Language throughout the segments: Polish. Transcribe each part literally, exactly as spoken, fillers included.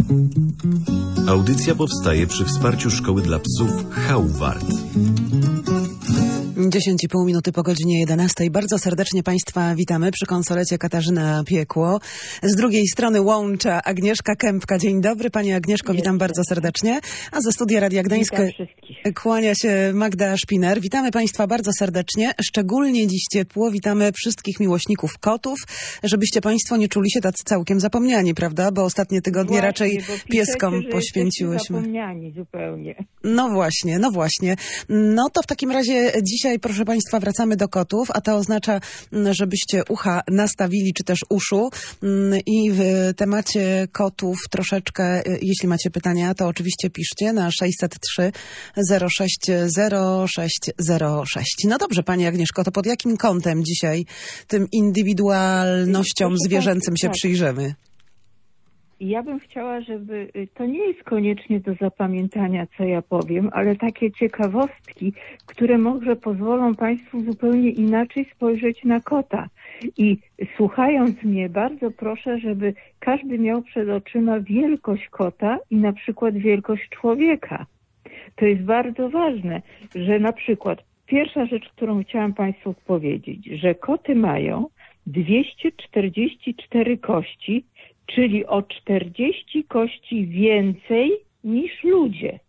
Audycja powstaje przy wsparciu Szkoły dla Psów Hauwart. dziesięć i pół minuty po godzinie jedenastej. Bardzo serdecznie Państwa witamy przy konsolecie Katarzyna Piekło. Z drugiej strony łącza Agnieszka Kępka. Dzień dobry Pani Agnieszko, witam Jest. bardzo serdecznie. A ze studia Radia Gdańsk kłania się Magda Szpiner. Witamy Państwa bardzo serdecznie. Szczególnie dziś ciepło. Witamy wszystkich miłośników kotów, żebyście Państwo nie czuli się tacy całkiem zapomniani, prawda? Bo ostatnie tygodnie właśnie, raczej pieskom poświęciłyśmy. Zapomniani zupełnie. No właśnie, no właśnie. No to w takim razie dzisiaj, proszę Państwa, wracamy do kotów, a to oznacza, żebyście ucha nastawili, czy też uszu. I w temacie kotów troszeczkę, jeśli macie pytania, to oczywiście piszcie na sześćset trzy zero sześć zero sześć zero sześć. No dobrze, Pani Agnieszko, to pod jakim kątem dzisiaj tym indywidualnościom proszę zwierzęcym tak, się tak. przyjrzymy? Ja bym chciała, żeby, to nie jest koniecznie do zapamiętania, co ja powiem, ale takie ciekawostki, które może pozwolą Państwu zupełnie inaczej spojrzeć na kota. I słuchając mnie, bardzo proszę, żeby każdy miał przed oczyma wielkość kota i na przykład wielkość człowieka. To jest bardzo ważne, że na przykład pierwsza rzecz, którą chciałam Państwu powiedzieć, że koty mają dwieście czterdzieści cztery kości, czyli o czterdzieści kości więcej niż ludzie.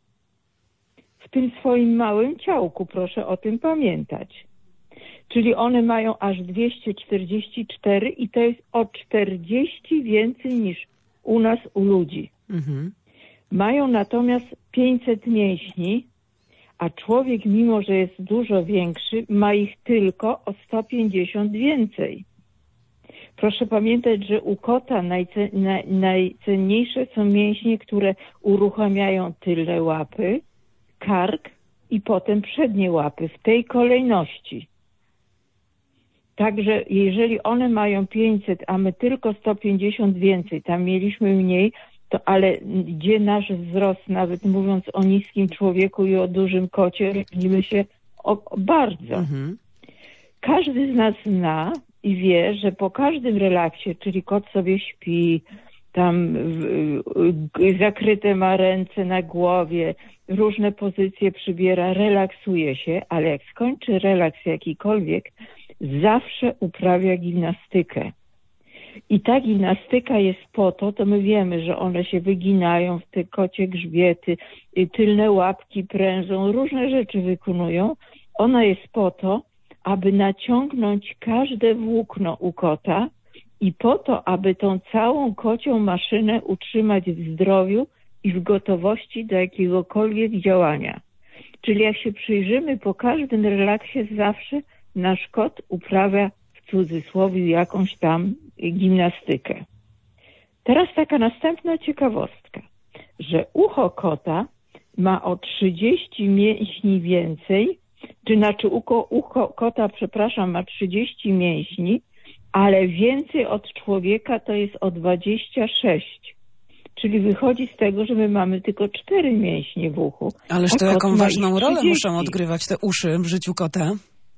W tym swoim małym ciałku, proszę o tym pamiętać. Czyli one mają aż dwieście czterdzieści cztery i to jest o czterdzieści więcej niż u nas, u ludzi. Mhm. Mają natomiast pięćset mięśni, a człowiek, mimo że jest dużo większy, ma ich tylko o sto pięćdziesiąt więcej. Proszę pamiętać, że u kota najce, naj, najcenniejsze są mięśnie, które uruchamiają tylne łapy, kark i potem przednie łapy w tej kolejności. Także jeżeli one mają pięćset, a my tylko sto pięćdziesiąt więcej, tam mieliśmy mniej, to ale gdzie nasz wzrost, nawet mówiąc o niskim człowieku i o dużym kocie, różnimy się o, o bardzo. Mhm. Każdy z nas zna i wie, że po każdym relaksie, czyli kot sobie śpi, tam zakryte ma ręce na głowie, różne pozycje przybiera, relaksuje się, ale jak skończy relaks jakikolwiek, zawsze uprawia gimnastykę. I ta gimnastyka jest po to, to my wiemy, że one się wyginają w te kocie grzbiety, tylne łapki prężą, różne rzeczy wykonują. Ona jest po to, aby naciągnąć każde włókno u kota i po to, aby tą całą kocią maszynę utrzymać w zdrowiu i w gotowości do jakiegokolwiek działania. Czyli jak się przyjrzymy, po każdym relaksie zawsze nasz kot uprawia w cudzysłowie jakąś tam gimnastykę. Teraz taka następna ciekawostka, że ucho kota ma o trzydzieści mięśni więcej, czy znaczy ucho, ucho kota, przepraszam, ma trzydzieści mięśni, ale więcej od człowieka to jest o dwadzieścia sześć. Czyli wychodzi z tego, że my mamy tylko cztery mięśnie w uchu. Ależ to jaką ważną rolę muszą odgrywać te uszy w życiu kota?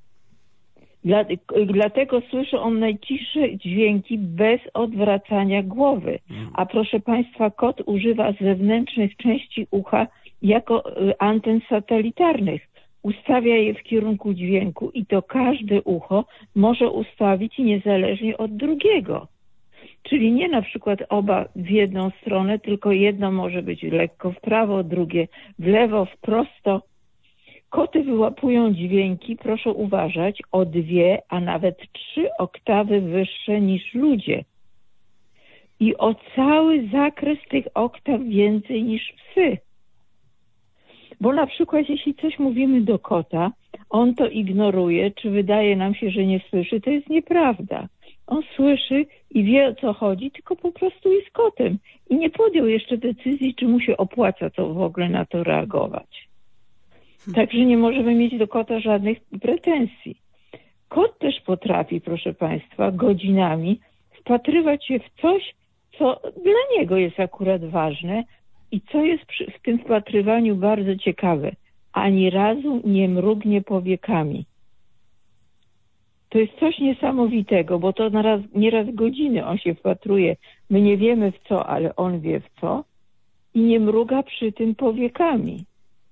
Dla, dlatego słyszy on najciszsze dźwięki bez odwracania głowy. A proszę Państwa, kot używa zewnętrznych części ucha jako anten satelitarnych. Ustawia je w kierunku dźwięku i to każde ucho może ustawić niezależnie od drugiego. Czyli nie na przykład oba w jedną stronę, tylko jedno może być lekko w prawo, drugie w lewo, w prosto. Koty wyłapują dźwięki, proszę uważać, o dwie, a nawet trzy oktawy wyższe niż ludzie. I o cały zakres tych oktaw więcej niż psy. Bo na przykład jeśli coś mówimy do kota, on to ignoruje, czy wydaje nam się, że nie słyszy, to jest nieprawda. On słyszy i wie, o co chodzi, tylko po prostu jest kotem. I nie podjął jeszcze decyzji, czy mu się opłaca to w ogóle na to reagować. Także nie możemy mieć do kota żadnych pretensji. Kot też potrafi, proszę Państwa, godzinami wpatrywać się w coś, co dla niego jest akurat ważne i co jest przy, w tym wpatrywaniu bardzo ciekawe. Ani razu nie mrugnie powiekami. To jest coś niesamowitego, bo to naraz, nieraz godziny on się wpatruje. My nie wiemy w co, ale on wie w co. i nie mruga przy tym powiekami.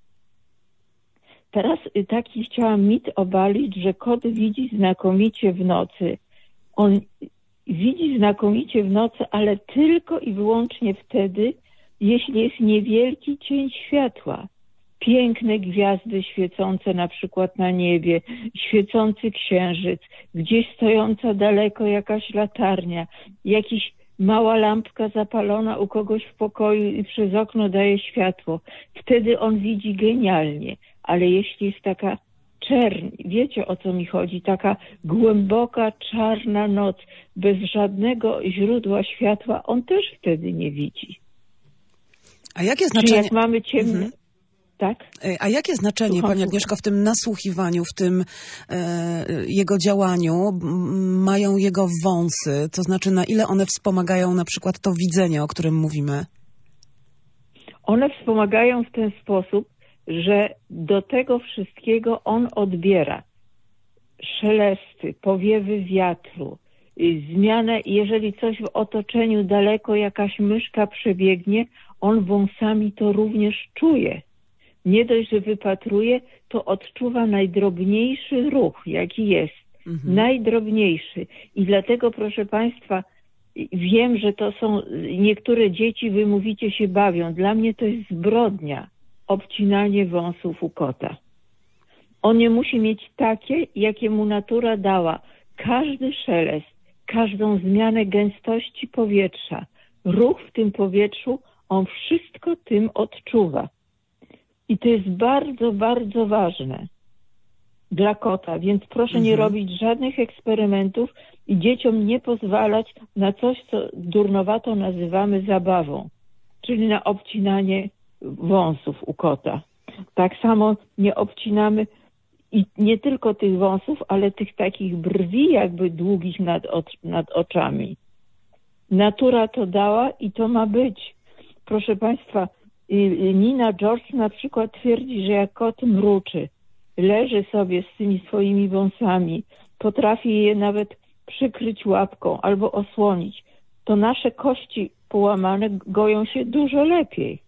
Teraz taki chciałam mit obalić, że kot widzi znakomicie w nocy. On widzi znakomicie w nocy, ale tylko i wyłącznie wtedy, jeśli jest niewielki cień światła. Piękne gwiazdy świecące na przykład na niebie, świecący księżyc, gdzieś stojąca daleko jakaś latarnia, jakiś mała lampka zapalona u kogoś w pokoju i przez okno daje światło. Wtedy on widzi genialnie. Ale jeśli jest taka czerń, wiecie o co mi chodzi, taka głęboka, czarna noc, bez żadnego źródła światła, on też wtedy nie widzi. A jakie Czy znaczenie... jak mamy ciemne... Mhm. Tak? A jakie znaczenie, Słucham, Pani Agnieszko, w tym nasłuchiwaniu, w tym e, jego działaniu m, mają jego wąsy? To znaczy, na ile one wspomagają na przykład to widzenie, o którym mówimy? One wspomagają w ten sposób, że do tego wszystkiego on odbiera szelesty, powiewy wiatru, zmianę, jeżeli coś w otoczeniu daleko jakaś myszka przebiegnie, on wąsami to również czuje. Nie dość, że wypatruje, to odczuwa najdrobniejszy ruch, jaki jest. Mhm. Najdrobniejszy. I dlatego, proszę Państwa, wiem, że to są, niektóre dzieci, wy mówicie, się bawią. Dla mnie to jest zbrodnia. Obcinanie wąsów u kota. On nie musi mieć takie, jakie mu natura dała. Każdy szelest, każdą zmianę gęstości powietrza, ruch w tym powietrzu, on wszystko tym odczuwa. I to jest bardzo, bardzo ważne dla kota, więc proszę mhm. nie robić żadnych eksperymentów i dzieciom nie pozwalać na coś, co durnowato nazywamy zabawą, czyli na obcinanie wąsów u kota. Tak samo nie obcinamy i nie tylko tych wąsów, ale tych takich brwi jakby długich nad, nad oczami. Natura to dała i to ma być. Proszę Państwa, Nina George na przykład twierdzi, że jak kot mruczy, leży sobie z tymi swoimi wąsami, potrafi je nawet przykryć łapką albo osłonić, to nasze kości połamane goją się dużo lepiej.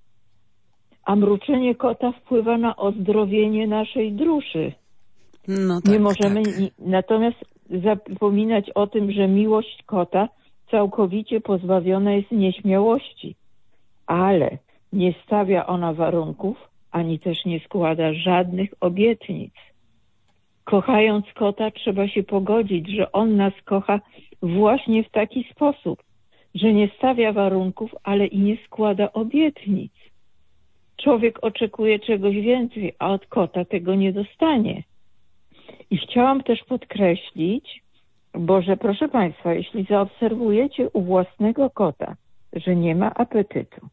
A mruczenie kota wpływa na ozdrowienie naszej duszy. No tak, nie możemy tak. Natomiast zapominać o tym, że miłość kota całkowicie pozbawiona jest nieśmiałości. Ale nie stawia ona warunków, ani też nie składa żadnych obietnic. Kochając kota, trzeba się pogodzić, że on nas kocha właśnie w taki sposób, że nie stawia warunków, ale i nie składa obietnic. Człowiek oczekuje czegoś więcej, a od kota tego nie dostanie. I chciałam też podkreślić, bo że proszę Państwa, jeśli zaobserwujecie u własnego kota, że nie ma apetytu,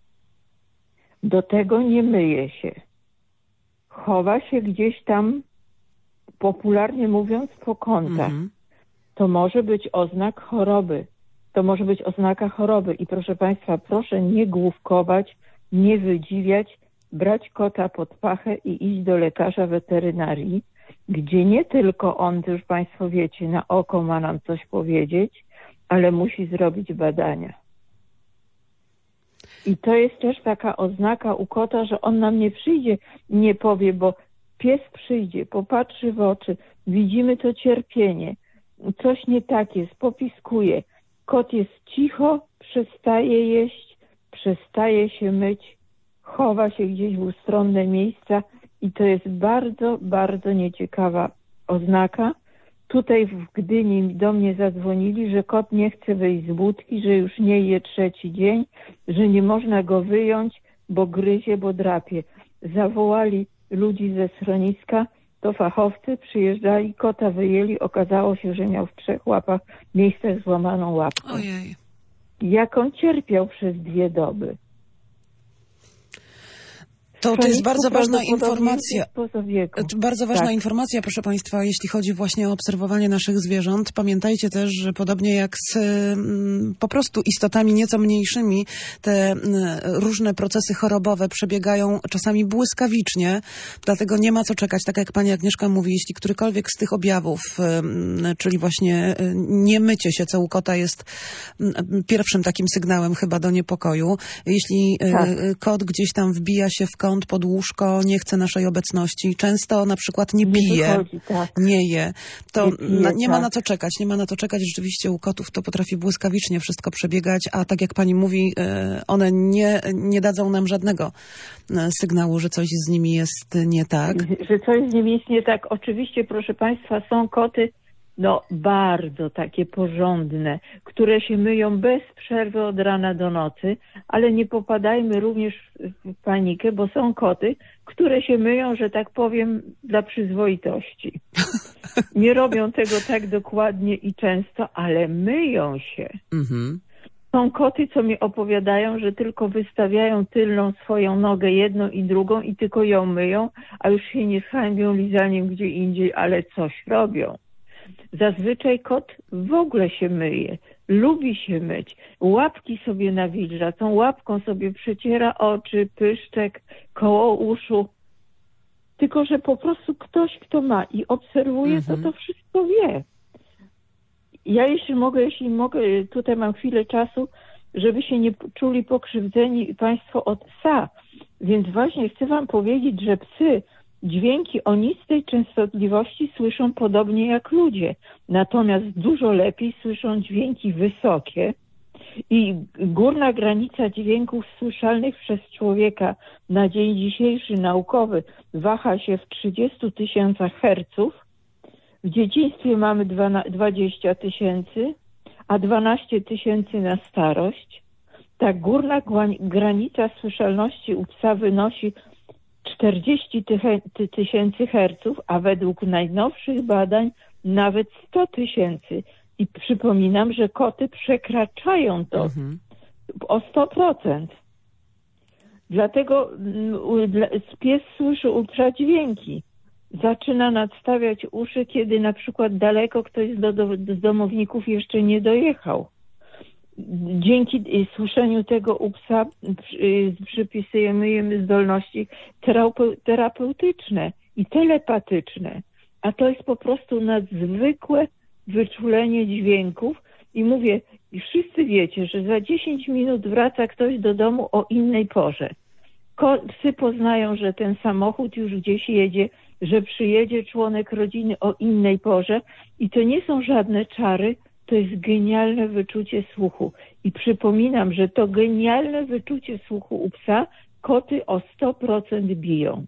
do tego nie myje się, chowa się gdzieś tam, popularnie mówiąc, po kątach, mm-hmm. to może być oznak choroby. To może być oznaka choroby. I proszę Państwa, proszę nie główkować, nie wydziwiać, brać kota pod pachę i iść do lekarza weterynarii, gdzie nie tylko on, to już Państwo wiecie, na oko ma nam coś powiedzieć, ale musi zrobić badania. I to jest też taka oznaka u kota, że on nam nie przyjdzie, nie powie, bo pies przyjdzie, popatrzy w oczy, widzimy to cierpienie, coś nie tak jest, popiskuje. Kot jest cicho, przestaje jeść, przestaje się myć, chowa się gdzieś w ustronne miejsca i to jest bardzo, bardzo nieciekawa oznaka. Tutaj w Gdyni do mnie zadzwonili, że kot nie chce wyjść z budki, że już nie je trzeci dzień, że nie można go wyjąć, bo gryzie, bo drapie. Zawołali ludzi ze schroniska, to fachowcy przyjeżdżali, kota wyjęli, okazało się, że miał w trzech łapach miejscach złamaną łapkę. Ojej. Jak on cierpiał przez dwie doby. To, to jest bardzo ważna informacja. Poza wieku. Bardzo ważna Tak. informacja, proszę Państwa, jeśli chodzi właśnie o obserwowanie naszych zwierząt. Pamiętajcie też, że podobnie jak z mm, po prostu istotami nieco mniejszymi, te mm, różne procesy chorobowe przebiegają czasami błyskawicznie, dlatego nie ma co czekać. Tak jak pani Agnieszka mówi, jeśli którykolwiek z tych objawów, mm, czyli właśnie y, nie mycie się, co u kota jest mm, pierwszym takim sygnałem chyba do niepokoju. Jeśli y, Tak. kot gdzieś tam wbija się w kąt pod łóżko, nie chce naszej obecności, często na przykład nie Nie pije, wychodzi, tak. nie je, to Nie pije, na, nie ma tak. na co czekać, nie ma na to czekać. Rzeczywiście u kotów to potrafi błyskawicznie wszystko przebiegać, a tak jak pani mówi, e, one nie, nie dadzą nam żadnego e, sygnału, że coś z nimi jest nie tak. Że coś z nimi jest nie tak. Oczywiście, proszę Państwa, są koty, no bardzo takie porządne, które się myją bez przerwy od rana do nocy, ale nie popadajmy również w, w panikę, bo są koty, które się myją, że tak powiem, dla przyzwoitości. Nie robią tego tak dokładnie i często, ale myją się. Mhm. Są koty, co mi opowiadają, że tylko wystawiają tylną swoją nogę, jedną i drugą i tylko ją myją, a już się nie hańbią lizaniem gdzie indziej, ale coś robią. Zazwyczaj kot w ogóle się myje, lubi się myć, łapki sobie nawilża, tą łapką sobie przeciera oczy, pyszczek, koło uszu. Tylko że po prostu ktoś, kto ma i obserwuje, Mhm. to to wszystko wie. Ja jeśli mogę, jeśli mogę, tutaj mam chwilę czasu, żeby się nie czuli pokrzywdzeni Państwo od psa. Więc właśnie chcę Wam powiedzieć, że psy dźwięki o niskiej częstotliwości słyszą podobnie jak ludzie. Natomiast dużo lepiej słyszą dźwięki wysokie i górna granica dźwięków słyszalnych przez człowieka na dzień dzisiejszy naukowy waha się w trzydziestu tysiącach herców. W dzieciństwie mamy dwadzieścia tysięcy, a dwanaście tysięcy na starość. Ta górna granica słyszalności u psa wynosi czterdzieści tysięcy herców, a według najnowszych badań nawet sto tysięcy. I przypominam, że koty przekraczają to Mhm. o sto procent. Dlatego pies słyszy ultradźwięki. Zaczyna nadstawiać uszy, kiedy na przykład daleko ktoś z, do, z domowników jeszcze nie dojechał. Dzięki słyszeniu tego u psa przypisujemy zdolności terapeutyczne i telepatyczne, a to jest po prostu nadzwykłe wyczulenie dźwięków i mówię, i wszyscy wiecie, że za dziesięć minut wraca ktoś do domu o innej porze. Ko- psy poznają, że ten samochód już gdzieś jedzie, że przyjedzie członek rodziny o innej porze i to nie są żadne czary, to jest genialne wyczucie słuchu. I przypominam, że to genialne wyczucie słuchu u psa koty o sto procent biją.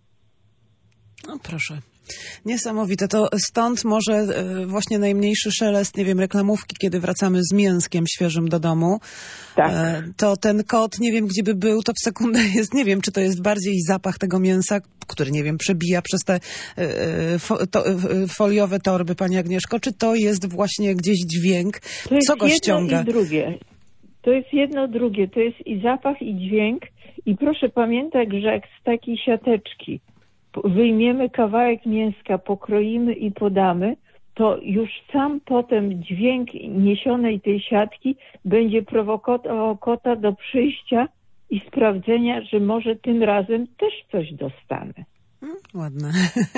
No proszę. Niesamowite. To stąd może e, właśnie najmniejszy szelest, nie wiem, reklamówki, kiedy wracamy z mięskiem świeżym do domu. Tak. E, to ten kot, nie wiem gdzie by był, to w sekundę jest, nie wiem, czy to jest bardziej zapach tego mięsa, który, nie wiem, przebija przez te e, fo, to, e, foliowe torby, pani Agnieszko, czy to jest właśnie gdzieś dźwięk, To jest co go jedno ściąga? i drugie. To jest jedno, drugie. To jest i zapach, i dźwięk. I proszę pamiętać, że jak z takiej siateczki wyjmiemy kawałek mięska, pokroimy i podamy, to już sam potem dźwięk niesionej tej siatki będzie prowokował kota do przyjścia i sprawdzenia, że może tym razem też coś dostanę. Hmm, ładne.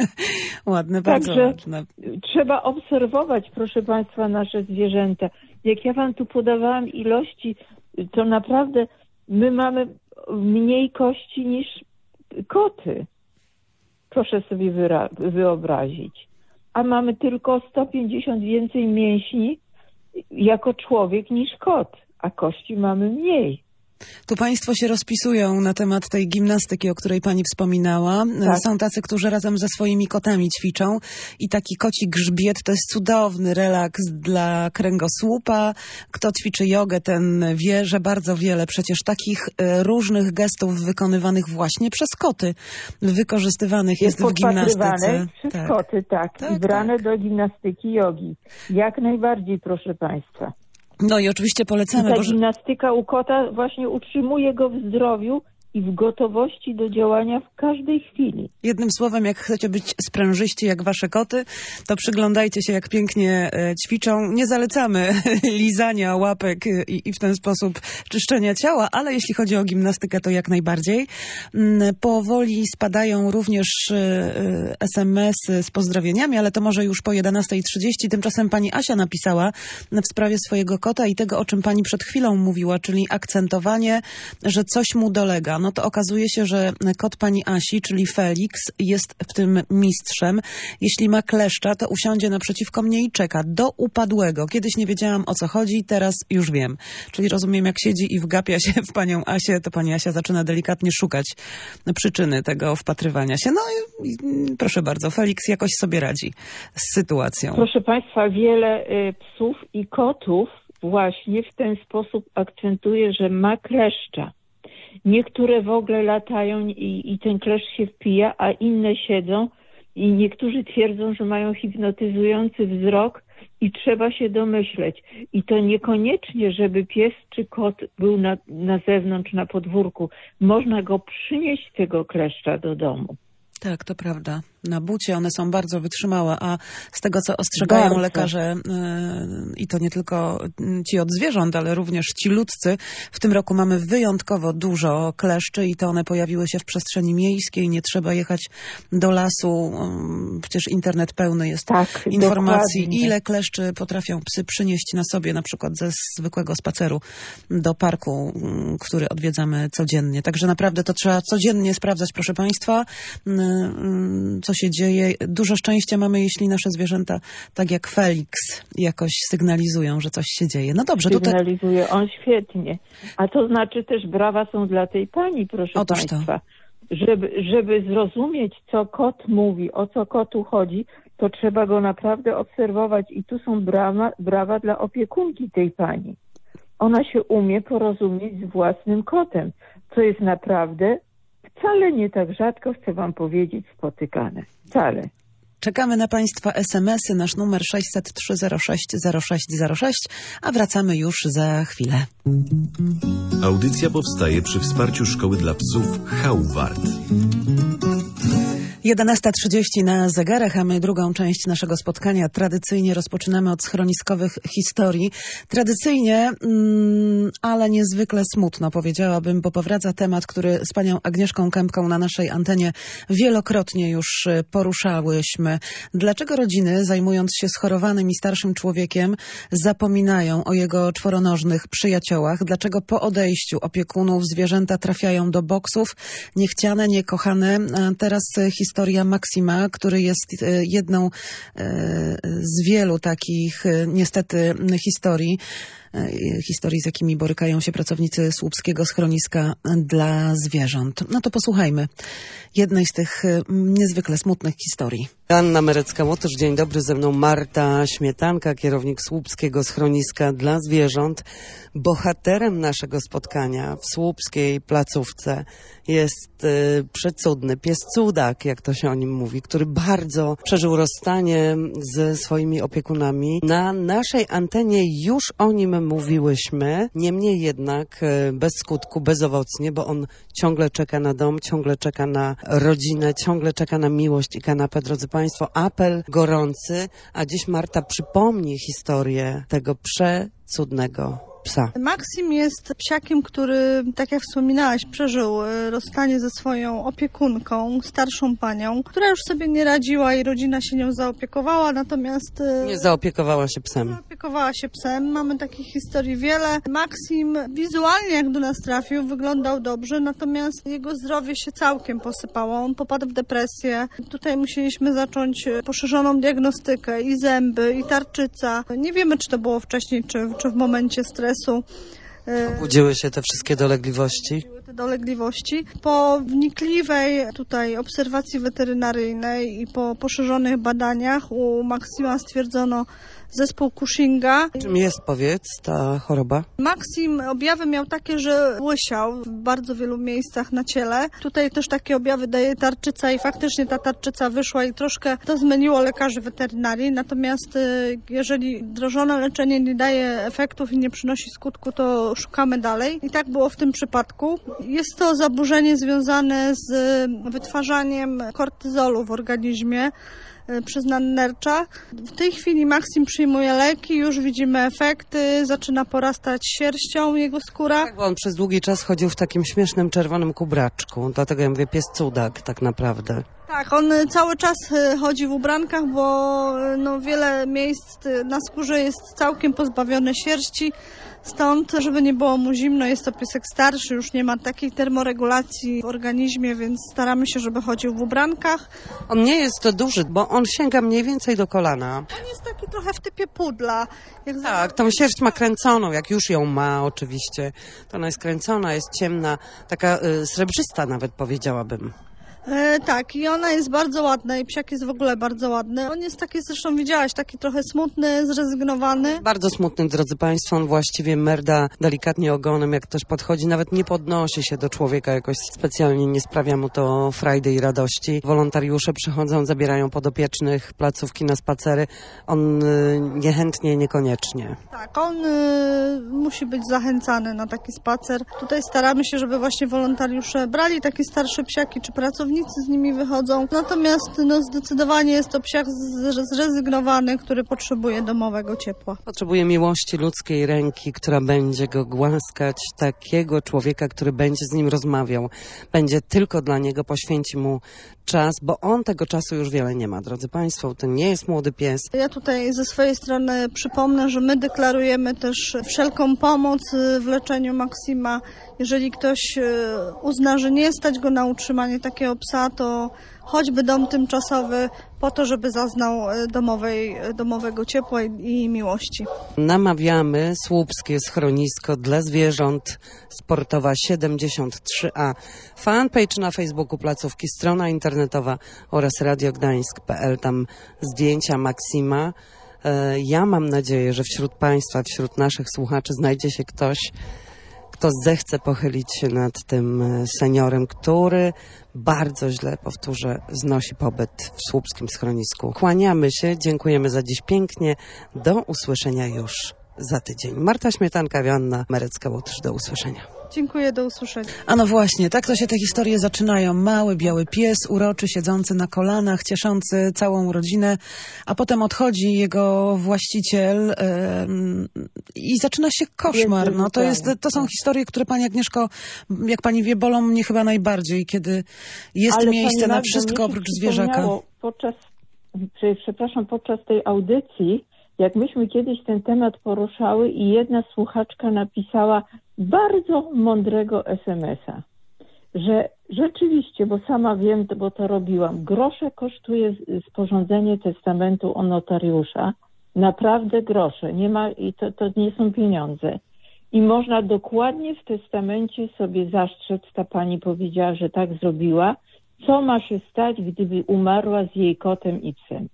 Ładne, bardzo Także ładne. trzeba obserwować, proszę Państwa, nasze zwierzęta. Jak ja Wam tu podawałam ilości, to naprawdę my mamy mniej kości niż koty. Proszę sobie wyra- wyobrazić. A mamy tylko sto pięćdziesiąt więcej mięśni jako człowiek niż kot, a kości mamy mniej. Tu państwo się rozpisują na temat tej gimnastyki, o której pani wspominała. Tak. Są tacy, którzy razem ze swoimi kotami ćwiczą i taki koci grzbiet to jest cudowny relaks dla kręgosłupa. Kto ćwiczy jogę, ten wie, że bardzo wiele przecież takich e, różnych gestów wykonywanych właśnie przez koty, wykorzystywanych jest, jest w gimnastyce. Przez tak. koty, tak. Tak, I brane tak. do gimnastyki jogi. Jak najbardziej, proszę Państwa. No i oczywiście polecamy. Ta bo... gimnastyka u kota właśnie utrzymuje go w zdrowiu i w gotowości do działania w każdej chwili. Jednym słowem, jak chcecie być sprężyści jak wasze koty, to przyglądajcie się, jak pięknie e, ćwiczą. Nie zalecamy lizania łapek i, i w ten sposób czyszczenia ciała, ale jeśli chodzi o gimnastykę, to jak najbardziej. Mm, powoli spadają również e, es em esy z pozdrowieniami, ale to może już po jedenastej trzydzieści. Tymczasem pani Asia napisała w sprawie swojego kota i tego, o czym pani przed chwilą mówiła, czyli akcentowanie, że coś mu dolega. No to okazuje się, że kot pani Asi, czyli Felix, jest w tym mistrzem. Jeśli ma kleszcza, to usiądzie naprzeciwko mnie i czeka do upadłego. Kiedyś nie wiedziałam, o co chodzi, teraz już wiem. Czyli rozumiem, jak siedzi i wgapia się w panią Asię, to pani Asia zaczyna delikatnie szukać przyczyny tego wpatrywania się. No i, i proszę bardzo, Felix jakoś sobie radzi z sytuacją. Proszę państwa, wiele y, psów i kotów właśnie w ten sposób akcentuje, że ma kleszcza. Niektóre w ogóle latają i, i ten kleszcz się wpija, a inne siedzą i niektórzy twierdzą, że mają hipnotyzujący wzrok i trzeba się domyśleć. I to niekoniecznie, żeby pies czy kot był na, na zewnątrz, na podwórku. Można go przynieść, tego kleszcza, do domu. Tak, to prawda. Na bucie one są bardzo wytrzymałe, a z tego, co ostrzegają bardzo. lekarze, yy, i to nie tylko ci od zwierząt, ale również ci ludzcy, w tym roku mamy wyjątkowo dużo kleszczy i to one pojawiły się w przestrzeni miejskiej. Nie trzeba jechać do lasu. Yy, przecież internet pełny jest tak, informacji, dokładnie. ile kleszczy potrafią psy przynieść na sobie, na przykład ze zwykłego spaceru do parku, yy, który odwiedzamy codziennie. Także naprawdę to trzeba codziennie sprawdzać, proszę państwa, yy, yy, co się dzieje. Dużo szczęścia mamy, jeśli nasze zwierzęta, tak jak Felix, jakoś sygnalizują, że coś się dzieje. No dobrze, tutaj... Sygnalizuje on świetnie. A to znaczy też brawa są dla tej pani, proszę Otóż państwa. Żeby, żeby zrozumieć, co kot mówi, o co kotu chodzi, to trzeba go naprawdę obserwować i tu są brawa, brawa dla opiekunki tej pani. Ona się umie porozumieć z własnym kotem, co jest naprawdę wcale nie tak rzadko, chcę wam powiedzieć, spotykane. Wcale. Czekamy na państwa es em esy, nasz numer sześć zero trzy zero sześć zero sześć zero sześć, a wracamy już za chwilę. Audycja powstaje przy wsparciu Szkoły dla Psów Hauwart. jedenasta trzydzieści na zegarach, a my drugą część naszego spotkania tradycyjnie rozpoczynamy od schroniskowych historii. Tradycyjnie, mm, ale niezwykle smutno, powiedziałabym, bo powraca temat, który z panią Agnieszką Kępką na naszej antenie wielokrotnie już poruszałyśmy. Dlaczego rodziny, zajmując się schorowanym i starszym człowiekiem, zapominają o jego czworonożnych przyjaciołach? Dlaczego po odejściu opiekunów zwierzęta trafiają do boksów, niechciane, niekochane? Teraz historia Historia Maksima, który jest jedną z wielu takich niestety historii, historii, z jakimi borykają się pracownicy słupskiego schroniska dla zwierząt. No to posłuchajmy jednej z tych niezwykle smutnych historii. Anna Merecka-Łotysz, dzień dobry, ze mną Marta Śmietanka, kierownik słupskiego schroniska dla zwierząt. Bohaterem naszego spotkania w słupskiej placówce jest y, przecudny pies cudak, jak to się o nim mówi, który bardzo przeżył rozstanie ze swoimi opiekunami. Na naszej antenie już o nim mówiłyśmy, niemniej jednak y, bez skutku, bezowocnie, bo on ciągle czeka na dom, ciągle czeka na rodzinę, ciągle czeka na miłość i kanapę. Drodzy Państwo, apel gorący, a dziś Marta przypomni historię tego przecudnego psa. Maksim jest psiakiem, który, tak jak wspominałaś, przeżył rozstanie ze swoją opiekunką, starszą panią, która już sobie nie radziła i rodzina się nią zaopiekowała, natomiast... Nie zaopiekowała się psem. Zaopiekowała się psem. Mamy takich historii wiele. Maksim wizualnie, jak do nas trafił, wyglądał dobrze, natomiast jego zdrowie się całkiem posypało. On popadł w depresję. Tutaj musieliśmy zacząć poszerzoną diagnostykę i zęby, i tarczyca. Nie wiemy, czy to było wcześniej, czy, czy w momencie stresu. Obudziły się te wszystkie dolegliwości? Te dolegliwości. Po wnikliwej tutaj obserwacji weterynaryjnej i po poszerzonych badaniach u Maksima stwierdzono zespół Cushinga. Czym jest, powiedz, ta choroba? Maksim objawy miał takie, że łysiał w bardzo wielu miejscach na ciele. Tutaj też takie objawy daje tarczyca i faktycznie ta tarczyca wyszła i troszkę to zmyliło lekarzy weterynarii. Natomiast y, jeżeli wdrożone leczenie nie daje efektów i nie przynosi skutku, to szukamy dalej. I tak było w tym przypadku. Jest to zaburzenie związane z wytwarzaniem kortyzolu w organizmie przez nadnercza. W tej chwili Maksim przyjmuje leki, już widzimy efekty, zaczyna porastać sierścią jego skóra. Tak, bo on przez długi czas chodził w takim śmiesznym czerwonym kubraczku, dlatego ja mówię pies cudak tak naprawdę. Tak, on cały czas chodzi w ubrankach, bo no, wiele miejsc na skórze jest całkiem pozbawione sierści. Stąd, żeby nie było mu zimno, jest to piesek starszy, już nie ma takiej termoregulacji w organizmie, więc staramy się, żeby chodził w ubrankach. On nie jest duży, bo on sięga mniej więcej do kolana. On jest taki trochę w typie pudla. Jak Tak, tą sierść ma kręconą, jak już ją ma oczywiście. To ona jest kręcona, jest ciemna, taka y, srebrzysta nawet powiedziałabym. E, tak, i ona jest bardzo ładna i psiak jest w ogóle bardzo ładny. On jest taki, zresztą widziałaś, taki trochę smutny, zrezygnowany. Bardzo smutny, drodzy Państwo, on właściwie merda delikatnie ogonem, jak ktoś podchodzi, nawet nie podnosi się do człowieka jakoś specjalnie, nie sprawia mu to frajdy i radości. Wolontariusze przychodzą, zabierają podopiecznych, placówki na spacery. On y, niechętnie, niekoniecznie. Tak, on y, musi być zachęcany na taki spacer. Tutaj staramy się, żeby właśnie wolontariusze brali takie starsze psiaki, czy pracownicy z nimi wychodzą. Natomiast no, zdecydowanie jest to psiak z- zrezygnowany, który potrzebuje domowego ciepła. Potrzebuje miłości ludzkiej ręki, która będzie go głaskać, takiego człowieka, który będzie z nim rozmawiał. Będzie tylko dla niego, poświęci mu czas, bo on tego czasu już wiele nie ma, drodzy Państwo. To nie jest młody pies. Ja tutaj ze swojej strony przypomnę, że my deklarujemy też wszelką pomoc w leczeniu Maksima. Jeżeli ktoś uzna, że nie stać go na utrzymanie takiego psa, to choćby dom tymczasowy po to, żeby zaznał domowej, domowego ciepła i, i miłości. Namawiamy Słupskie Schronisko dla Zwierząt Sportowa siedemdziesiąt trzy A. Fanpage na Facebooku placówki, strona internetowa oraz radiogdańsk kropka p l. Tam zdjęcia Maksima. Ja mam nadzieję, że wśród Państwa, wśród naszych słuchaczy znajdzie się ktoś, kto zechce pochylić się nad tym seniorem, który bardzo źle, powtórzę, znosi pobyt w słupskim schronisku. Kłaniamy się, dziękujemy za dziś pięknie. Do usłyszenia już za tydzień. Marta Śmietanka, Joanna Merecka-Łotysz. Do usłyszenia. Dziękuję, do usłyszenia. A no właśnie, tak to się te historie zaczynają. Mały, biały pies, uroczy, siedzący na kolanach, cieszący całą rodzinę, a potem odchodzi jego właściciel yy, i zaczyna się koszmar. No, to, jest, to są historie, które pani Agnieszko, jak pani wie, bolą mnie chyba najbardziej, kiedy jest Ale miejsce pani na Magdo, wszystko mnie się oprócz zwierzaka. przypomniało Podczas, przepraszam, podczas tej audycji, jak myśmy kiedyś ten temat poruszały i jedna słuchaczka napisała bardzo mądrego es em es a, że rzeczywiście, bo sama wiem, bo to robiłam, grosze kosztuje sporządzenie testamentu u notariusza, naprawdę grosze, nie ma, i to, to nie są pieniądze. I można dokładnie w testamencie sobie zastrzec, ta pani powiedziała, że tak zrobiła, co ma się stać, gdyby umarła z jej kotem i psem.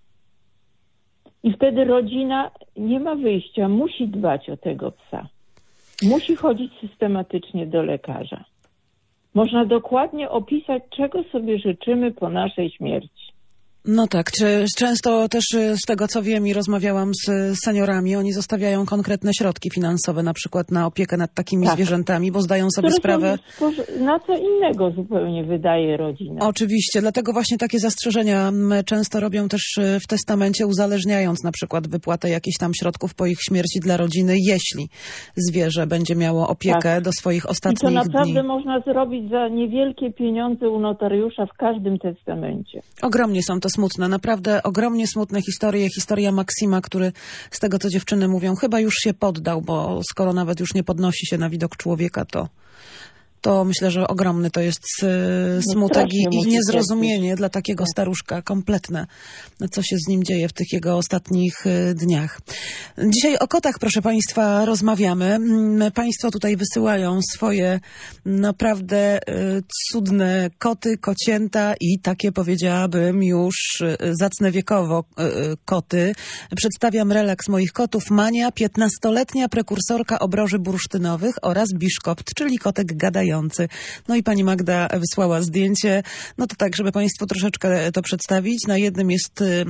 I wtedy rodzina nie ma wyjścia, musi dbać o tego psa. Musi chodzić systematycznie do lekarza. Można dokładnie opisać, czego sobie życzymy po naszej śmierci. No tak, czy często też z tego, co wiem i rozmawiałam z seniorami, oni zostawiają konkretne środki finansowe, na przykład na opiekę nad takimi tak. zwierzętami, bo zdają sobie Które sprawę... Na co innego zupełnie wydaje rodzina. Oczywiście, dlatego właśnie takie zastrzeżenia często robią też w testamencie, uzależniając na przykład wypłatę jakichś tam środków po ich śmierci dla rodziny, jeśli zwierzę będzie miało opiekę tak. do swoich ostatnich dni. I to naprawdę dni. Można zrobić za niewielkie pieniądze u notariusza w każdym testamencie. Ogromnie są to smutne, naprawdę ogromnie smutne historie. Historia Maksima, który z tego, co dziewczyny mówią, chyba już się poddał, bo skoro nawet już nie podnosi się na widok człowieka, to, to myślę, że ogromny to jest y, smutek i, i niezrozumienie dla takiego staruszka kompletne, co się z nim dzieje w tych jego ostatnich y, dniach. Dzisiaj o kotach, proszę Państwa, rozmawiamy. Państwo tutaj wysyłają swoje naprawdę y, cudne koty, kocięta i takie, powiedziałabym, już y, zacne wiekowo y, koty. Przedstawiam relaks moich kotów. Mania, piętnastoletnia prekursorka obroży bursztynowych oraz biszkopt, czyli kotek gadający. No i pani Magda wysłała zdjęcie. No to tak, żeby Państwu troszeczkę to przedstawić. Na jednym jest y,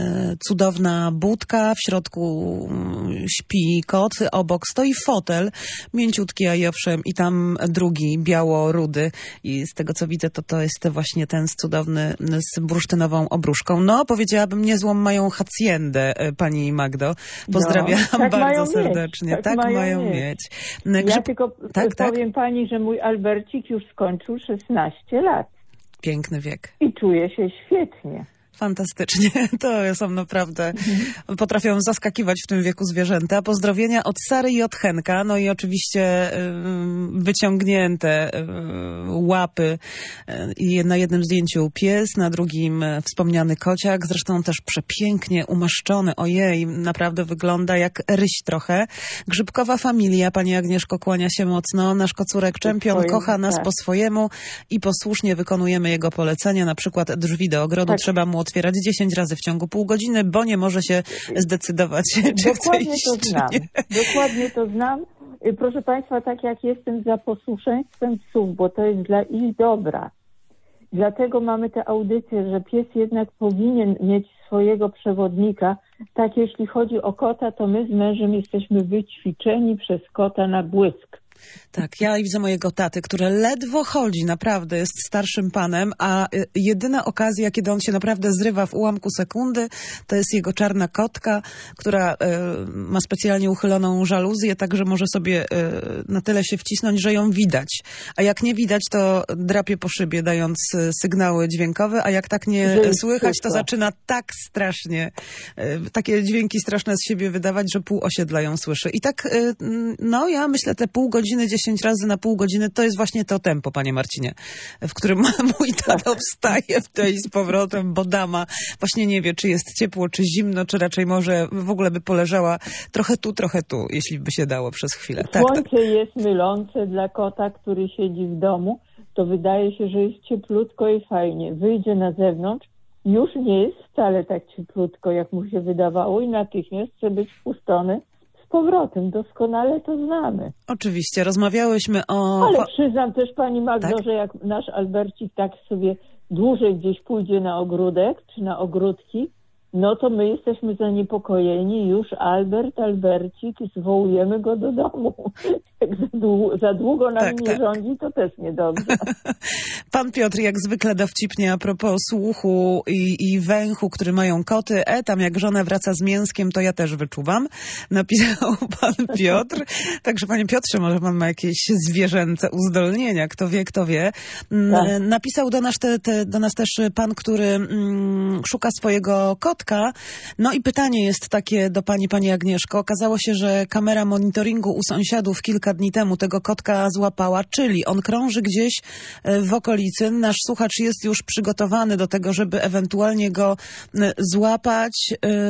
cudowna budka, w środku y, śpi kot, obok stoi fotel, mięciutki, a i owszem, i tam drugi, biało-rudy. I z tego, co widzę, to to jest właśnie ten cudowny z bursztynową obruszką. No, powiedziałabym, niezłą mają haciendę, pani Magdo. Pozdrawiam no, tak bardzo serdecznie. Tak, tak mają, mają mieć. mieć. Grzyb... Ja tylko tak, powiem tak? pani, że mój Albercik już skończył szesnaście lat. Piękny wiek. I czuje się świetnie. Fantastycznie. To są naprawdę, mhm. potrafią zaskakiwać w tym wieku zwierzęta. Pozdrowienia od Sary i od Henka. No i oczywiście y, wyciągnięte y, łapy. I y, na jednym zdjęciu pies, na drugim y, wspomniany kociak. Zresztą też przepięknie umaszczony. Ojej, naprawdę wygląda jak ryś trochę. Grzybkowa familia, pani Agnieszko, kłania się mocno. Nasz kocurek czempion kocha nas tak. po swojemu i posłusznie wykonujemy jego polecenia. Na przykład drzwi do ogrodu tak. trzeba mu otwierać dziesięć razy w ciągu pół godziny, bo nie może się zdecydować, czy chce iść, to znam. czy nie. Dokładnie to znam. Proszę Państwa, tak jak jestem za posłuszeństwem psów, bo to jest dla ich dobra. Dlatego mamy tę audycję, że pies jednak powinien mieć swojego przewodnika. Tak, jeśli chodzi o kota, to my z mężem jesteśmy wyćwiczeni przez kota na błysk. Tak, ja widzę mojego taty, który ledwo chodzi, naprawdę jest starszym panem, a jedyna okazja, kiedy on się naprawdę zrywa w ułamku sekundy, to jest jego czarna kotka, która y, ma specjalnie uchyloną żaluzję, tak że może sobie y, na tyle się wcisnąć, że ją widać. A jak nie widać, to drapie po szybie, dając sygnały dźwiękowe, a jak tak nie że słychać, to zaczyna tak strasznie, y, takie dźwięki straszne z siebie wydawać, że pół osiedla ją słyszy. I tak, y, no ja myślę, te pół godziny, dziesięć razy na pół godziny, to jest właśnie to tempo, panie Marcinie, w którym mój tata wstaje w tej z powrotem, bo dama właśnie nie wie, czy jest ciepło, czy zimno, czy raczej może w ogóle by poleżała trochę tu, trochę tu, jeśli by się dało przez chwilę. Słońce tak, tak. jest mylące dla kota, który siedzi w domu, to wydaje się, że jest cieplutko i fajnie. Wyjdzie na zewnątrz, już nie jest wcale tak cieplutko, jak mu się wydawało i natychmiast chce być wpuszczony z powrotem. Doskonale to znamy. Oczywiście, rozmawiałyśmy o... Ale przyznam też pani Magdo, tak? że jak nasz Albercik tak sobie dłużej gdzieś pójdzie na ogródek czy na ogródki, no to my jesteśmy zaniepokojeni. Już Albert, Albercik, zwołujemy go do domu. Jak za długo, za długo nam tak, nie tak. rządzi, to też niedobrze. Pan Piotr jak zwykle dowcipnie a propos słuchu i, i węchu, który mają koty. E, tam jak żona wraca z mięskiem, to ja też wyczuwam. Napisał pan Piotr. Także panie Piotrze, może pan ma jakieś zwierzęce uzdolnienia. Kto wie, kto wie. Tak. Napisał do nas, te, te, do nas też pan, który mm, szuka swojego kotka. No i pytanie jest takie do pani, pani Agnieszko. Okazało się, że kamera monitoringu u sąsiadów kilka dni temu tego kotka złapała, czyli on krąży gdzieś w okolicy. Nasz słuchacz jest już przygotowany do tego, żeby ewentualnie go złapać.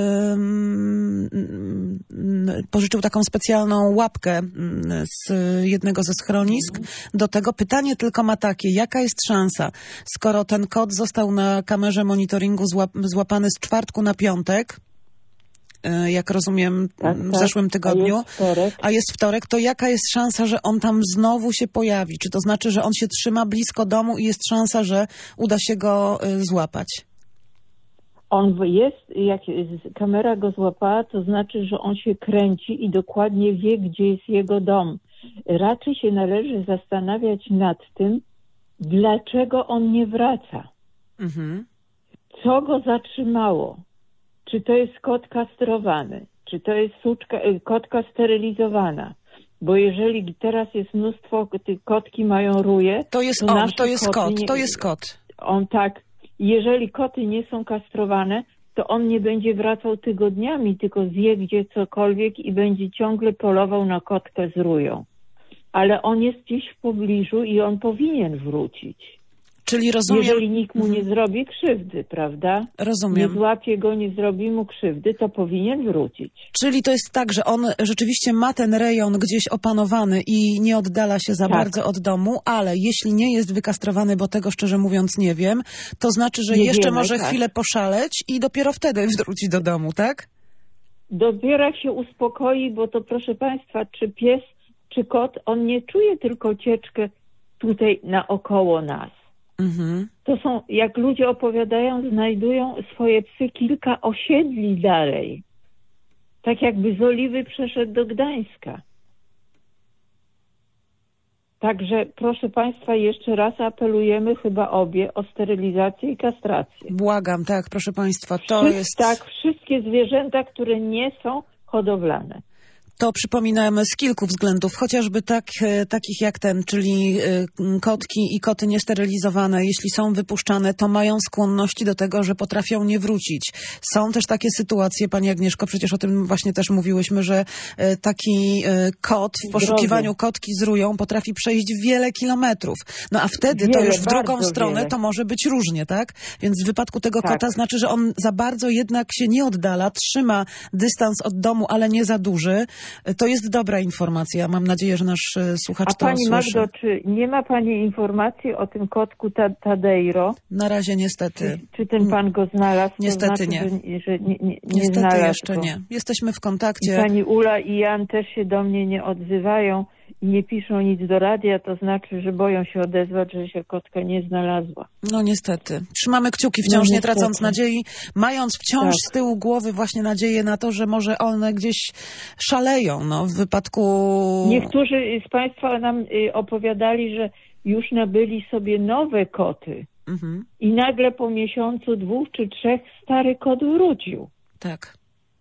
Pożyczył taką specjalną łapkę z jednego ze schronisk. Do tego pytanie tylko ma takie, jaka jest szansa, skoro ten kot został na kamerze monitoringu złap, złapany z czwartku na piątek, jak rozumiem, tak, w tak. zeszłym tygodniu, a jest, a jest wtorek, to jaka jest szansa, że on tam znowu się pojawi? Czy to znaczy, że on się trzyma blisko domu i jest szansa, że uda się go złapać? On jest, jak kamera go złapała, to znaczy, że on się kręci i dokładnie wie, gdzie jest jego dom. Raczej się należy zastanawiać nad tym, dlaczego on nie wraca. Mhm. Co go zatrzymało? Czy to jest kot kastrowany? Czy to jest suczka, kotka sterylizowana? Bo jeżeli teraz jest mnóstwo, kotki mają ruje... To jest to on, to jest kot, nie, to jest kot. On tak, jeżeli koty nie są kastrowane, to on nie będzie wracał tygodniami, tylko zje gdzie cokolwiek i będzie ciągle polował na kotkę z rują. ale on jest gdzieś w pobliżu i on powinien wrócić. Czyli rozumiem... Jeżeli nikt mu nie zrobi krzywdy, prawda? Rozumiem. Nie złapie go, nie zrobi mu krzywdy, to powinien wrócić. Czyli to jest tak, że on rzeczywiście ma ten rejon gdzieś opanowany i nie oddala się za Tak. bardzo od domu, ale jeśli nie jest wykastrowany, bo tego szczerze mówiąc nie wiem, to znaczy, że Nie jeszcze wiemy, może tak. chwilę poszaleć i dopiero wtedy wróci do domu, tak? Dopiero jak się uspokoi, bo to proszę Państwa, czy pies, czy kot, on nie czuje tylko ucieczkę tutaj naokoło nas. Mhm. To są, jak ludzie opowiadają, znajdują swoje psy kilka osiedli dalej. Tak jakby z Oliwy przeszedł do Gdańska. Także proszę Państwa, jeszcze raz apelujemy chyba obie o sterylizację i kastrację. Błagam, tak, proszę Państwa, to Wszyscy, jest... Tak, wszystkie zwierzęta, które nie są hodowlane. To przypominamy z kilku względów, chociażby tak, e, takich jak ten, czyli e, kotki i koty niesterylizowane, jeśli są wypuszczane, to mają skłonności do tego, że potrafią nie wrócić. Są też takie sytuacje, Pani Agnieszko, przecież o tym właśnie też mówiłyśmy, że e, taki e, kot w poszukiwaniu kotki z rują potrafi przejść wiele kilometrów. No a wtedy to Wiele, już w drugą bardzo stronę wiele. to może być różnie, tak? Więc w wypadku tego Tak. kota znaczy, że on za bardzo jednak się nie oddala, trzyma dystans od domu, ale nie za duży. To jest dobra informacja. Mam nadzieję, że nasz e, słuchacz A to Pani słyszy. Magdo, czy nie ma Pani informacji o tym kotku Ta- Tadeiro? Na razie niestety. Czy, czy ten Pan go znalazł? To Niestety znaczy, nie. Że, że nie, nie, nie Niestety znalazł jeszcze go. nie. Jesteśmy w I kontakcie. Pani Ula i Jan też się do mnie nie odzywają i nie piszą nic do radia, to znaczy, że boją się odezwać, że się kotka nie znalazła. No niestety. Trzymamy kciuki wciąż, No, nie niestety. tracąc nadziei, mając wciąż Tak. z tyłu głowy właśnie nadzieję na to, że może one gdzieś szaleją, no w wypadku... Niektórzy z Państwa nam y, opowiadali, że już nabyli sobie nowe koty Mhm, i nagle po miesiącu, dwóch czy trzech stary kot wrócił. tak.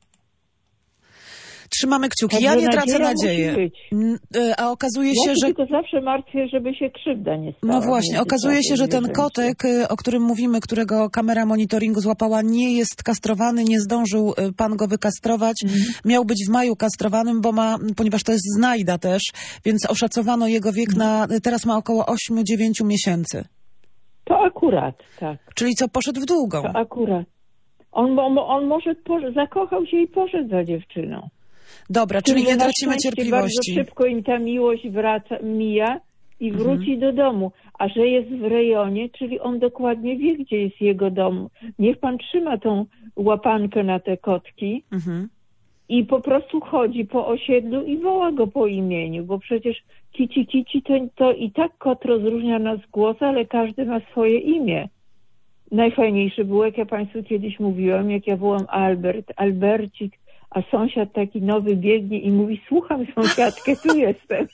Trzymamy kciuki. Także Ja nie tracę nadzieja musi nadziei. być. N- y, A okazuje się, Ja się że... tylko zawsze martwię, żeby się krzywda nie stała. No właśnie, między okazuje się, kotem że i ten zwierzęciem. kotek, y, o którym mówimy, którego kamera monitoringu złapała, nie jest kastrowany, nie zdążył y, pan go wykastrować. Mhm. Miał być w maju kastrowanym, bo ma, ponieważ to jest znajda też, więc oszacowano jego wiek Mhm. na, teraz ma około osiem dziewięć miesięcy. To akurat, tak. Czyli co, poszedł w długą. To akurat. On, on, on może po, zakochał się i poszedł za dziewczyną. Dobra, czyli Tylko nie na tracimy szczęście cierpliwości. Bardzo szybko im ta miłość wraca, mija i Mhm. wróci do domu. A że jest w rejonie, czyli on dokładnie wie, gdzie jest jego dom. Niech pan trzyma tą łapankę na te kotki Mhm. i po prostu chodzi po osiedlu i woła go po imieniu, bo przecież kici kici to, to i tak kot rozróżnia nas głos, ale każdy ma swoje imię. Najfajniejszy był, jak ja Państwu kiedyś mówiłam, jak ja wołam Albert, Albercik, a sąsiad taki nowy biegnie i mówi: słucham sąsiadkę, tu jestem.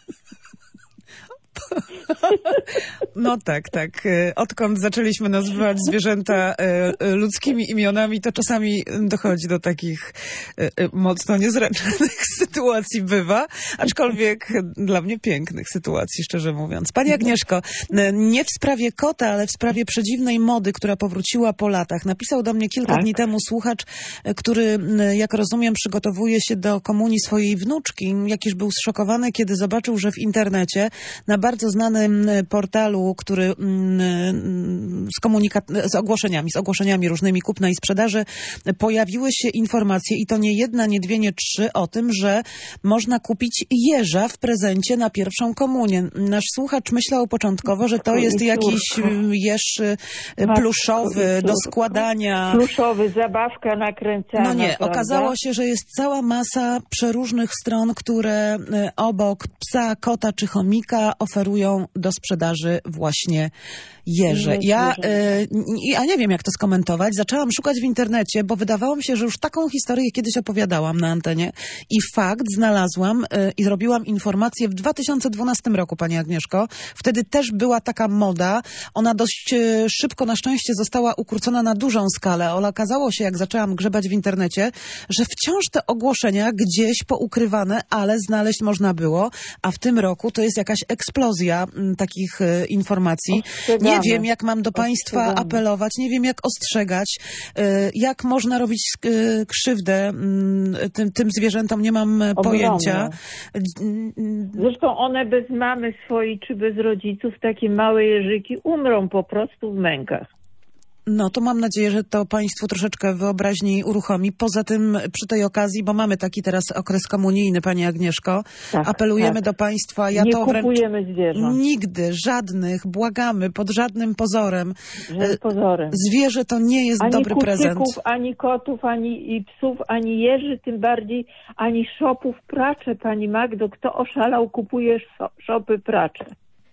No tak, tak. E, Odkąd zaczęliśmy nazywać zwierzęta e, e, ludzkimi imionami, to czasami dochodzi do takich e, e, mocno niezręcznych sytuacji bywa, aczkolwiek dla mnie pięknych sytuacji, szczerze mówiąc. Pani Agnieszko, e, nie w sprawie kota, ale w sprawie przedziwnej mody, która powróciła po latach. Napisał do mnie kilka Tak. dni temu słuchacz, e, który, m, jak rozumiem, przygotowuje się do komunii swojej wnuczki. Jakiś był zszokowany, kiedy zobaczył, że w internecie na bardzo znanym portalu, który mm, z, komunikat- z ogłoszeniami, z ogłoszeniami różnymi kupna i sprzedaży pojawiły się informacje i to nie jedna, nie dwie, nie trzy o tym, że można kupić jeża w prezencie na pierwszą komunię. Nasz słuchacz myślał początkowo, że to jest jakiś jeż y, pluszowy do składania. Pluszowy, zabawka nakręcana. No nie, prawda? okazało się, że jest cała masa przeróżnych stron, które y, obok psa, kota czy chomika oferują do sprzedaży właśnie jeże. Ja, y, ja nie wiem, jak to skomentować. Zaczęłam szukać w internecie, bo wydawało mi się, że już taką historię kiedyś opowiadałam na antenie i fakt znalazłam y, i zrobiłam informację w dwa tysiące dwunastym roku, Pani Agnieszko. Wtedy też była taka moda. Ona dość y, szybko na szczęście została ukrócona na dużą skalę, ale okazało się, jak zaczęłam grzebać w internecie, że wciąż te ogłoszenia gdzieś poukrywane, ale znaleźć można było, a w tym roku to jest jakaś eksplozja eksplozja m, takich e, informacji. Ostrzegamy. Nie wiem, jak mam do państwa Ostrzegamy. apelować, nie wiem, jak ostrzegać, e, jak można robić e, krzywdę m, tym, tym zwierzętom, nie mam e, Ogromną. pojęcia. Zresztą one bez mamy swojej czy bez rodziców, takie małe jeżyki, umrą po prostu w mękach. No to mam nadzieję, że to państwu troszeczkę wyobraźni uruchomi. Poza tym przy tej okazji, bo mamy taki teraz okres komunijny, pani Agnieszko, Tak, apelujemy tak. do państwa, ja Nie to wręcz kupujemy zwierząt. nigdy, żadnych, błagamy, pod żadnym pozorem. Żadnym pozorem. Zwierzę to nie jest Ani dobry prezent. kucyków, ani kotów, ani i psów, ani jeży, tym bardziej, ani szopów pracze, pani Magdo. Kto oszalał, kupuje sz- szopy pracze.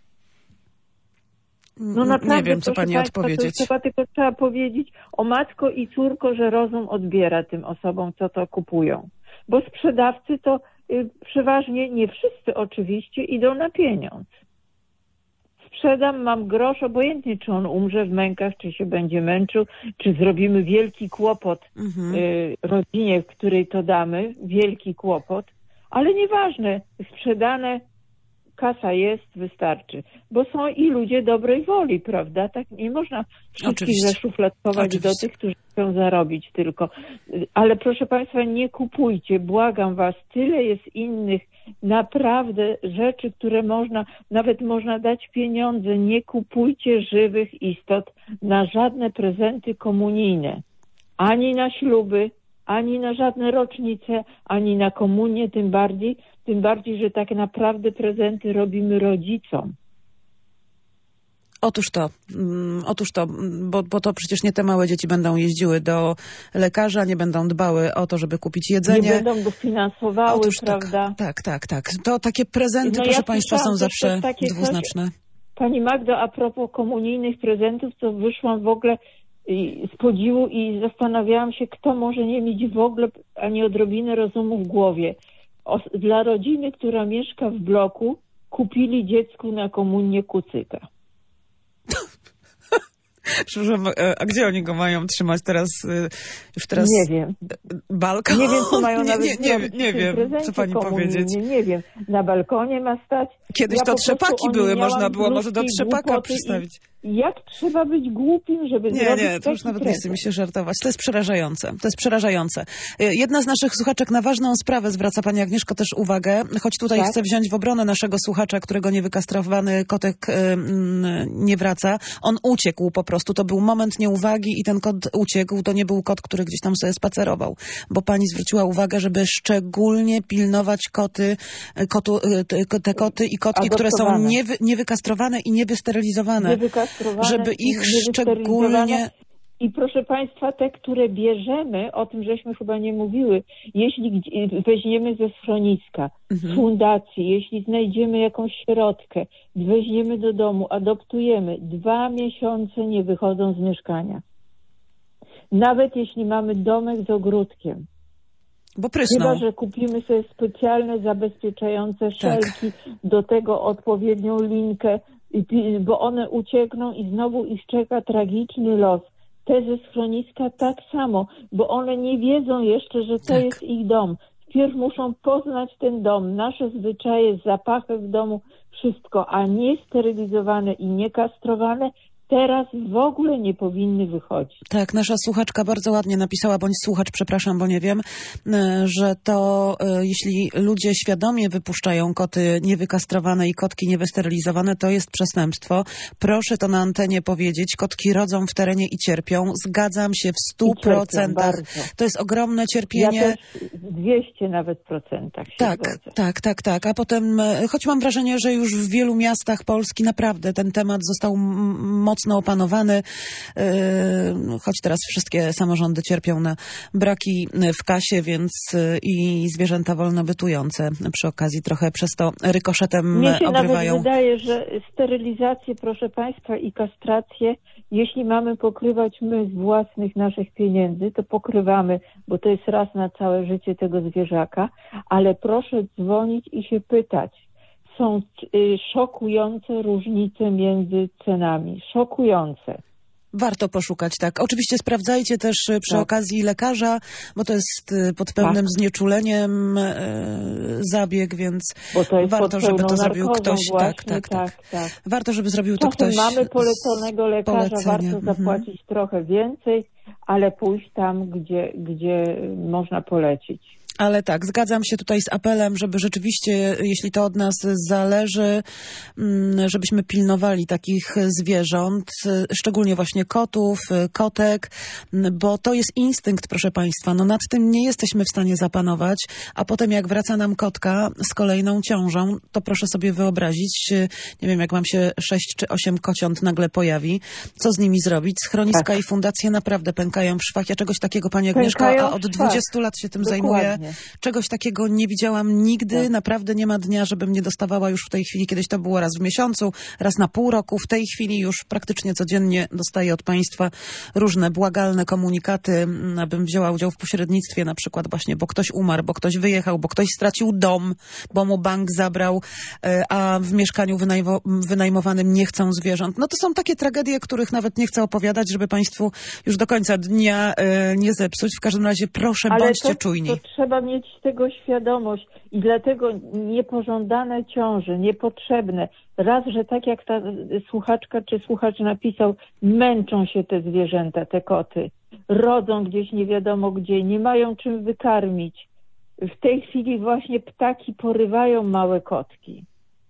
No naprawdę, nie wiem, co proszę pani państwa, odpowiedzieć. To chyba tylko trzeba powiedzieć o matko i córko, że rozum odbiera tym osobom, co to kupują. Bo sprzedawcy to y, przeważnie, nie wszyscy oczywiście, idą na pieniądz. Sprzedam, mam grosz, obojętnie czy on umrze w mękach, czy się będzie męczył, czy zrobimy wielki kłopot Mhm. y, rodzinie, w której to damy, wielki kłopot, ale nieważne, sprzedane, kasa jest, wystarczy. Bo są i ludzie dobrej woli, prawda? Tak nie można wszystkich Oczywiście. zaszufladkować Oczywiście. do tych, którzy chcą zarobić tylko. Ale proszę państwa, nie kupujcie, błagam was, tyle jest innych naprawdę rzeczy, które można, nawet można dać pieniądze. Nie kupujcie żywych istot na żadne prezenty komunijne. Ani na śluby, ani na żadne rocznice, ani na komunię, tym bardziej, tym bardziej, że tak naprawdę prezenty robimy rodzicom. Otóż to, mm, otóż to, mm, bo, bo to przecież nie te małe dzieci będą jeździły do lekarza, nie będą dbały o to, żeby kupić jedzenie. Nie będą dofinansowały, Otóż prawda? tak, tak, tak, tak. To takie prezenty, No proszę ja państwa, są słyszałam też zawsze takie coś- dwuznaczne. Pani Magdo, a propos komunijnych prezentów, to wyszłam w ogóle i- z podziwu i zastanawiałam się, kto może nie mieć w ogóle ani odrobiny rozumu w głowie. O, dla rodziny, która mieszka w bloku, kupili dziecku na komunię kucyka. Przepraszam, a gdzie oni go mają trzymać teraz? Już teraz Nie wiem. balkon? Nie wiem, co mają nie, nawet nie, nie, zrobić nie w tym wiem, prezencie co pani komunijnym. powiedzieć. Nie wiem. Na balkonie ma stać. Kiedyś Ja to po prostu trzepaki o nim były, miałam można było może do ludzkiej trzepaka głupoty i przystawić. Jak trzeba być głupim, żeby Nie, zrobić nie, to już taki nawet nie chce prezent? mi się żartować. To jest przerażające. To jest przerażające. Jedna z naszych słuchaczek na ważną sprawę zwraca pani Agnieszko też uwagę, choć tutaj Tak. chcę wziąć w obronę naszego słuchacza, którego niewykastrowany kotek y, y, nie wraca. On uciekł po prostu. To był moment nieuwagi i ten kot uciekł. To nie był kot, który gdzieś tam sobie spacerował. Bo pani zwróciła uwagę, żeby szczególnie pilnować koty, kotu, y, te, te koty i kotki, które są Adoptowane. niewy, niewykastrowane i niewysterylizowane. Niewykastrowane żeby i ich niewysterylizowane. szczególnie... I proszę państwa, te, które bierzemy, o tym żeśmy chyba nie mówiły, jeśli gdzie- weźmiemy ze schroniska, z fundacji, jeśli znajdziemy jakąś środkę, weźmiemy do domu, adoptujemy, dwa miesiące nie wychodzą z mieszkania. Nawet jeśli mamy domek z ogródkiem. Bo prysną. Chyba, że kupimy sobie specjalne zabezpieczające szelki, do tego odpowiednią linkę, i pi- bo one uciekną i znowu ich czeka tragiczny los. Te ze schroniska tak samo, bo one nie wiedzą jeszcze, że to Tak. jest ich dom. Wpierw muszą poznać ten dom, nasze zwyczaje, zapachy w domu, wszystko, a nie sterylizowane i niekastrowane teraz w ogóle nie powinny wychodzić. Tak, nasza słuchaczka bardzo ładnie napisała, bądź słuchacz, przepraszam, bo nie wiem, e, że to e, jeśli ludzie świadomie wypuszczają koty niewykastrowane i kotki niewysterylizowane, to jest przestępstwo. Proszę to na antenie powiedzieć. Kotki rodzą w terenie i cierpią. Zgadzam się w stu I cierpią procentach. bardzo. To jest ogromne Ja cierpienie. też dwieście nawet procentach się Tak, zgodzę. tak, tak, tak. A potem, e, choć mam wrażenie, że już w wielu miastach Polski naprawdę ten temat został m- mocno opanowany, e, choć teraz wszystkie samorządy cierpią na braki w kasie, więc e, i zwierzęta wolnobytujące przy okazji trochę przez to rykoszetem Mnie się obrywają. nawet wydaje, że sterylizację, proszę państwa, i kastrację, jeśli mamy pokrywać my z własnych naszych pieniędzy, to pokrywamy, bo to jest raz na całe życie tego zwierzaka, ale proszę dzwonić i się pytać. Są y, szokujące różnice między cenami. Szokujące. Warto poszukać, tak. Oczywiście sprawdzajcie też y, przy Tak. okazji lekarza, bo to jest y, pod pewnym Tak. znieczuleniem y, zabieg, więc Bo to jest warto, pod żeby pełną to zrobił narkozą ktoś. właśnie, Tak, tak, tak, tak, tak. Warto, żeby zrobił to Czasem ktoś mamy z poleconego lekarza, polecenia. warto Mhm. zapłacić trochę więcej, ale pójść tam, gdzie, gdzie można polecić. Ale tak, zgadzam się tutaj z apelem, żeby rzeczywiście, jeśli to od nas zależy, mm, żebyśmy pilnowali takich zwierząt, y, szczególnie właśnie kotów, y, kotek, m, bo to jest instynkt, proszę Państwa. No nad tym nie jesteśmy w stanie zapanować, a potem jak wraca nam kotka z kolejną ciążą, to proszę sobie wyobrazić, y, nie wiem, jak wam się sześć czy osiem kociąt nagle pojawi, co z nimi zrobić? Schroniska Tak. i fundacje naprawdę pękają w szwach. Ja czegoś takiego, Pani Agnieszko, Pękają a w od szwach. dwudziestu lat się tym Dokładnie. zajmuję. Czegoś takiego nie widziałam nigdy. Tak. Naprawdę nie ma dnia, żebym nie dostawała już w tej chwili. Kiedyś to było raz w miesiącu, raz na pół roku. W tej chwili już praktycznie codziennie dostaję od Państwa różne błagalne komunikaty, m, abym wzięła udział w pośrednictwie na przykład właśnie, bo ktoś umarł, bo ktoś wyjechał, bo ktoś stracił dom, bo mu bank zabrał, e, a w mieszkaniu wynajmo- wynajmowanym nie chcą zwierząt. No to są takie tragedie, których nawet nie chcę opowiadać, żeby Państwu już do końca dnia e, nie zepsuć. W każdym razie proszę, Ale bądźcie to, czujni. to trzeba mieć tego świadomość i dlatego niepożądane ciąże, niepotrzebne. Raz, że tak jak ta słuchaczka czy słuchacz napisał, męczą się te zwierzęta, te koty. Rodzą gdzieś nie wiadomo gdzie, nie mają czym wykarmić. W tej chwili właśnie ptaki porywają małe kotki.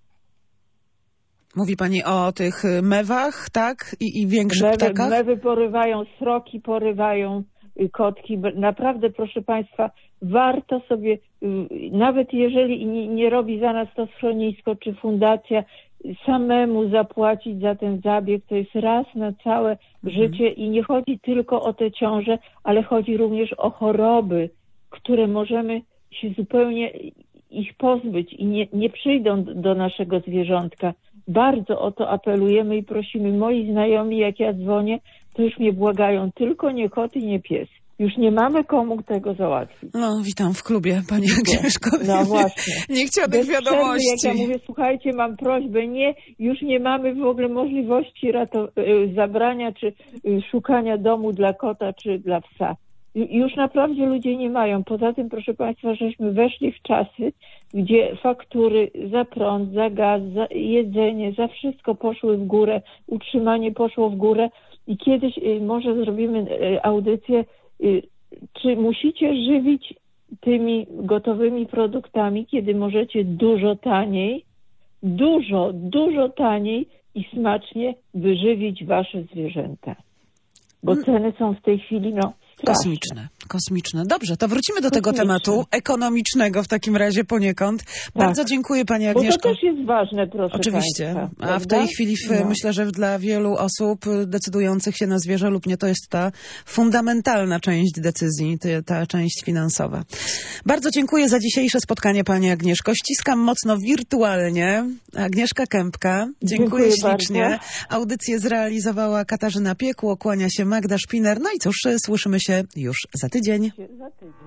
Mówi Pani o tych y, mewach, tak? I, i większych Mewy, ptakach? mewy porywają, sroki porywają y, kotki. Naprawdę, proszę Państwa, warto sobie, y, nawet jeżeli nie, nie robi za nas to schronisko czy fundacja, samemu zapłacić za ten zabieg. To jest raz na całe Mhm. życie i nie chodzi tylko o te ciąże, ale chodzi również o choroby, które możemy się zupełnie ich pozbyć i nie, nie przyjdą do naszego zwierzątka. Bardzo o to apelujemy i prosimy. Moi znajomi, jak ja dzwonię, to już mnie błagają, tylko nie kot i nie pies. Już nie mamy komu tego załatwić. No, witam w klubie, Pani Agnieszko. No właśnie. Nie chciała Bez tych przerwy, wiadomości. jak ja mówię, słuchajcie, mam prośbę, nie, już nie mamy w ogóle możliwości rato- y, zabrania czy y, szukania domu dla kota czy dla psa. I- Już naprawdę ludzie nie mają. Poza tym, proszę Państwa, żeśmy weszli w czasy, gdzie faktury za prąd, za gaz, za jedzenie, za wszystko poszły w górę, utrzymanie poszło w górę i kiedyś y, może zrobimy y, audycję, y, czy musicie żywić tymi gotowymi produktami, kiedy możecie dużo taniej, dużo, dużo taniej i smacznie wyżywić wasze zwierzęta. Bo ceny są w tej chwili, no, straszne. Kosmiczne, kosmiczne. Dobrze, to wrócimy do tego Kosmiczne. tematu ekonomicznego w takim razie poniekąd. Bardzo dziękuję Pani Bo to Agnieszko. też jest ważne, proszę Oczywiście, Państwa. a w prawda? tej chwili w, No. myślę, że dla wielu osób decydujących się na zwierzę lub nie, to jest ta fundamentalna część decyzji, te- ta część finansowa. Bardzo dziękuję za dzisiejsze spotkanie, Pani Agnieszko. Ściskam mocno wirtualnie. Agnieszka Kępka. Dziękuję, Dziękuję ślicznie. bardzo. Audycję zrealizowała Katarzyna Piekło, kłania się Magda Szpiner. No i cóż, słyszymy się już za tydzień. Za tydzień.